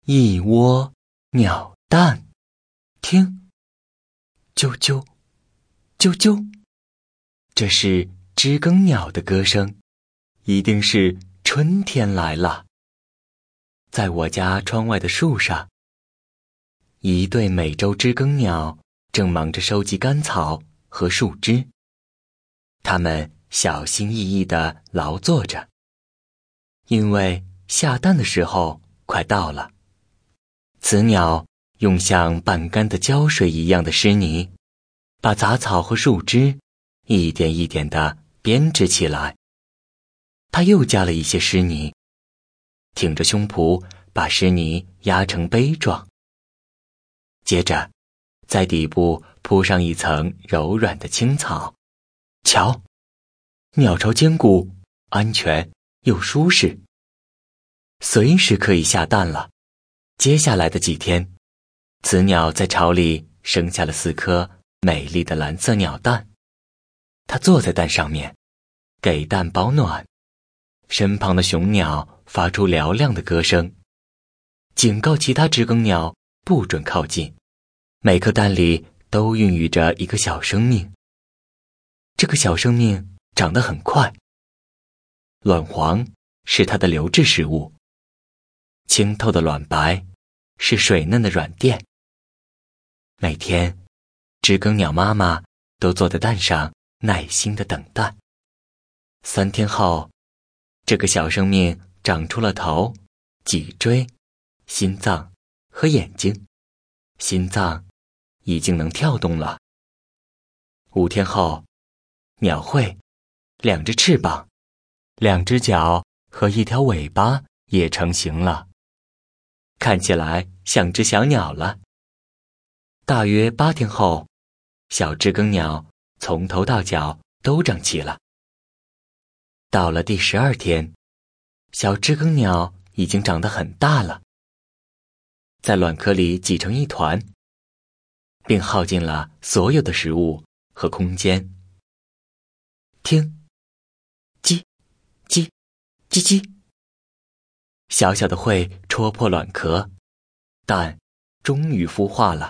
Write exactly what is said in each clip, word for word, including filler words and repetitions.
一窝鸟蛋，听，啾啾，啾啾，这是知更鸟的歌声，一定是春天来了。在我家窗外的树上，一对美洲知更鸟正忙着收集干草和树枝，它们小心翼翼地劳作着，因为下蛋的时候快到了。雌鸟用像拌干的胶水一样的湿泥，把杂草和树枝一点一点地编织起来。它又加了一些湿泥，挺着胸脯把湿泥压成杯状，接着在底部铺上一层柔软的青草。瞧，鸟巢坚固、安全又舒适，随时可以下蛋了。接下来的几天，雌鸟在巢里生下了四颗美丽的蓝色鸟蛋。它坐在蛋上面，给蛋保暖。身旁的雄鸟发出嘹亮的歌声，警告其他知更鸟不准靠近。每颗蛋里都孕育着一个小生命，这个小生命长得很快。卵黄是它的流质食物，清透的卵白是水嫩的软垫。每天，知更鸟妈妈都坐在蛋上耐心地等待。三天后，这个小生命长出了头、脊椎、心脏和眼睛，心脏已经能跳动了。五天后，鸟喙、两只翅膀、两只脚和一条尾巴也成型了，看起来像只小鸟了。大约八天后，小知更鸟从头到脚都长齐了。到了第十二天，小知更鸟已经长得很大了，在卵壳里挤成一团，并耗尽了所有的食物和空间。听，叽叽叽叽，小小的喙戳破卵壳，蛋终于孵化了。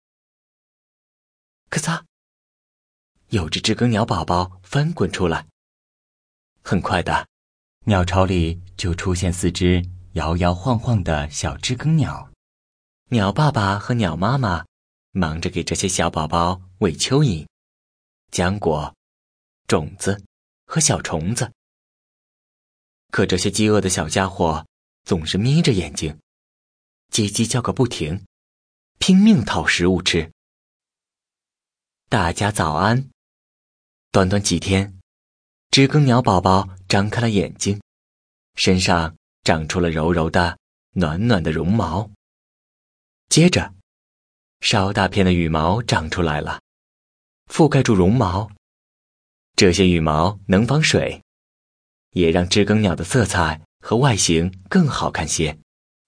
咔嚓，有只知更鸟宝宝翻滚出来。很快的，鸟巢里就出现四只摇摇晃晃的小知更鸟。鸟爸爸和鸟妈妈忙着给这些小宝宝喂蚯蚓、浆果、种子和小虫子。可这些饥饿的小家伙总是眯着眼睛，叽叽叫个不停，拼命讨食物吃。大家早安。短短几天，知更鸟宝宝张开了眼睛，身上长出了柔柔的、暖暖的绒毛。接着，稍大片的羽毛长出来了，覆盖住绒毛。这些羽毛能防水，也让知更鸟的色彩和外形更好看些。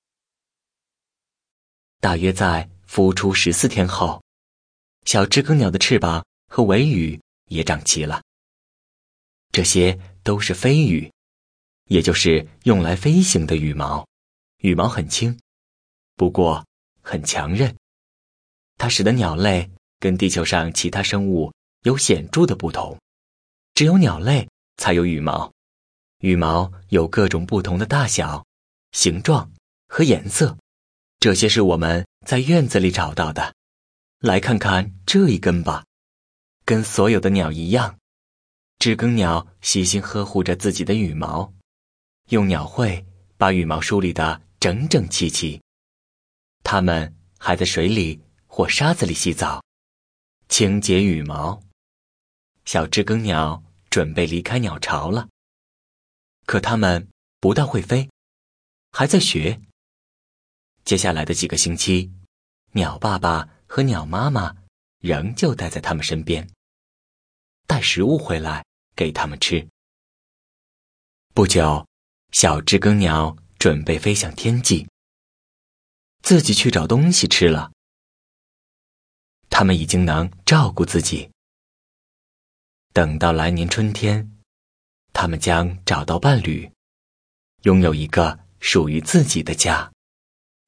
大约在孵出十四天后，小知更鸟的翅膀和尾羽也长齐了。这些都是飞羽，也就是用来飞行的羽毛。羽毛很轻，不过很强韧。它使得鸟类跟地球上其他生物有显著的不同。只有鸟类才有羽毛，羽毛有各种不同的大小、形状和颜色。这些是我们在院子里找到的。来看看这一根吧。跟所有的鸟一样，知更鸟细心呵护着自己的羽毛，用鸟喙把羽毛梳理得整整齐齐。它们还在水里或沙子里洗澡，清洁羽毛。小知更鸟准备离开鸟巢了，可它们不大会飞，还在学。接下来的几个星期，鸟爸爸和鸟妈妈仍旧待在它们身边，带食物回来给它们吃。不久，小知更鸟准备飞向天际，自己去找东西吃了。它们已经能照顾自己。等到来年春天，它们将找到伴侣，拥有一个属于自己的家。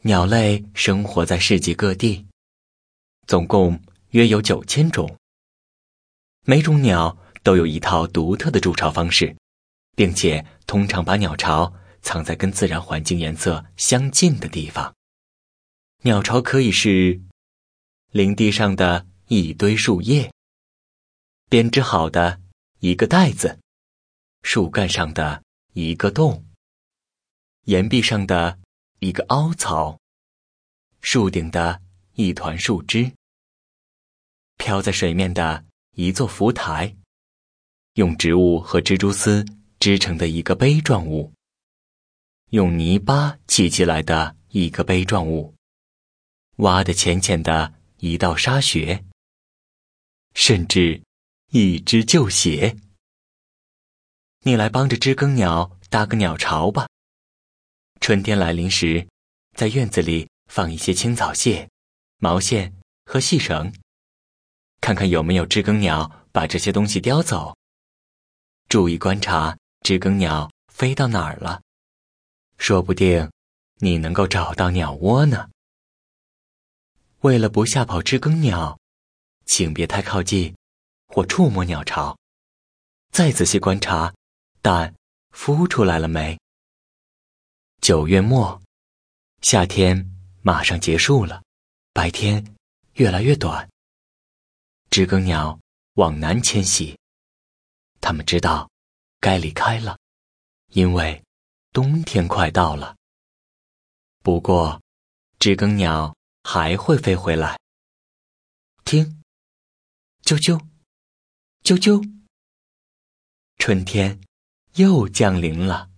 鸟类生活在世界各地，总共约有九千种。每种鸟都有一套独特的筑巢方式，并且通常把鸟巢藏在跟自然环境颜色相近的地方。鸟巢可以是林地上的一堆树叶，编织好的一个袋子，树干上的一个洞，岩壁上的一个凹槽，树顶的一团树枝，飘在水面的一座浮台，用植物和蜘蛛丝织成的一个杯状物，用泥巴砌起来的一个杯状物，挖得浅浅的一道沙穴，甚至一只旧鞋。你来帮着知更鸟搭个鸟巢吧。春天来临时，在院子里放一些青草屑、毛线和细绳，看看有没有知更鸟把这些东西叼走。注意观察知更鸟飞到哪儿了，说不定你能够找到鸟窝呢。为了不吓跑知更鸟，请别太靠近或触摸鸟巢，再仔细观察蛋孵出来了没。九月末，夏天马上结束了，白天越来越短。知更鸟往南迁徙，它们知道该离开了，因为冬天快到了。不过，知更鸟还会飞回来。听，啾啾，啾啾，春天又降临了。